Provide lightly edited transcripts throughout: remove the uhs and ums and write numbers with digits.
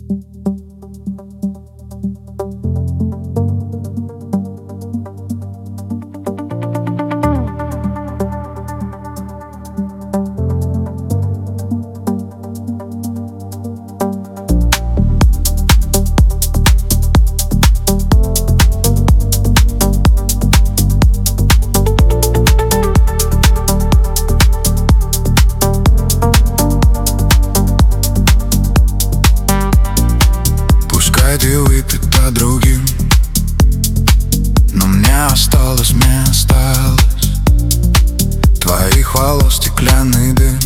Ты выпита другим, но мне осталось, твоих волос стеклянный дым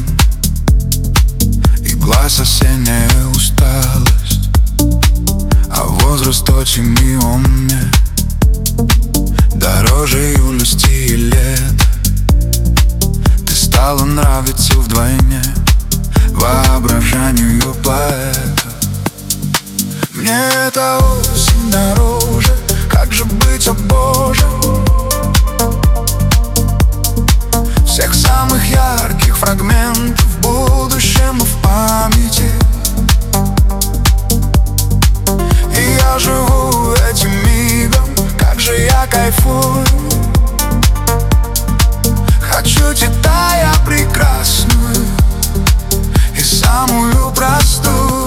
и глаз осенняя усталость. А возраст очень мил мне, дороже юности и лет. Ты стала нравиться вдвойне воображению поэта. Мне эта осень дороже, как же быть, о Боже, всех самых ярких фрагментов в будущем и в памяти. И я живу этим мигом, как же я кайфую. Хочу тебя я прекрасную и самую простую.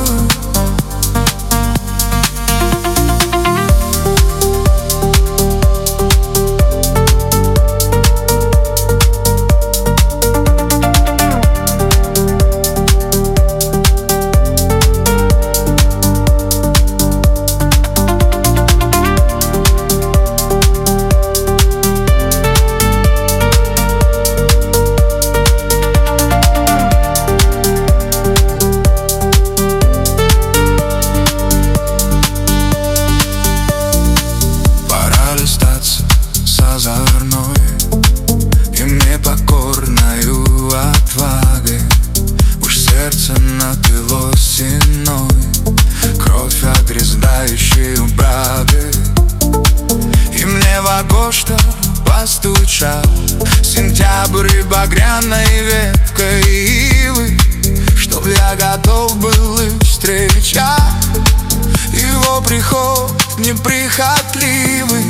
И мне покорною отвагой уж сердце напилось синой, кровь огрездающую брагой. И мне в окошко постучал сентябрь и багряной веткой ивы, чтоб я готов был их встречать. Его приход неприхотливый.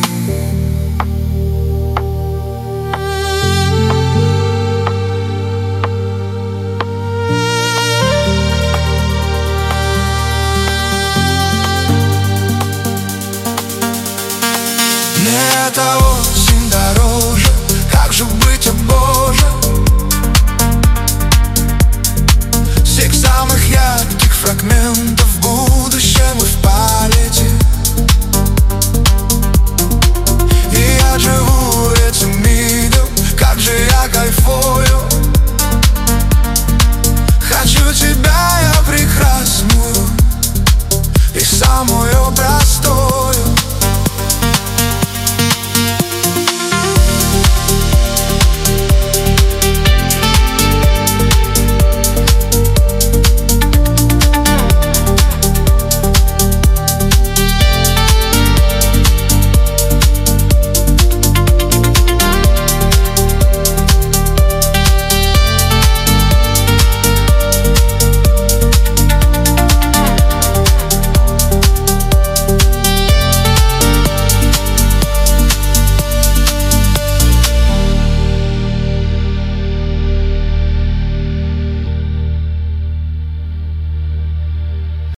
Мне эта осень дороже, как же быть, о Боже, всех самых ярких фрагментов